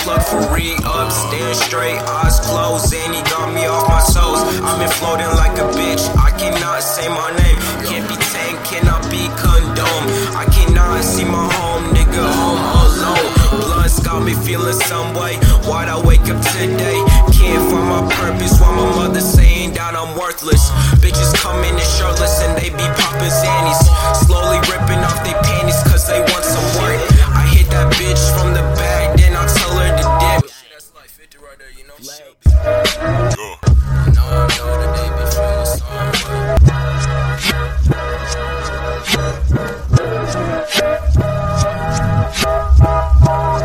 plug for re-up, stand straight, eyes closed, and he got me off my toes. I've been floating like a bitch, I cannot say my name. Can't be tamed, cannot be condoned. I cannot see my home, nigga, home alone. Blood's got me feeling some way. Why'd I wake up today? Can't find my purpose, while my mother saying that I'm worthless. Bitches come in and shirtless and they be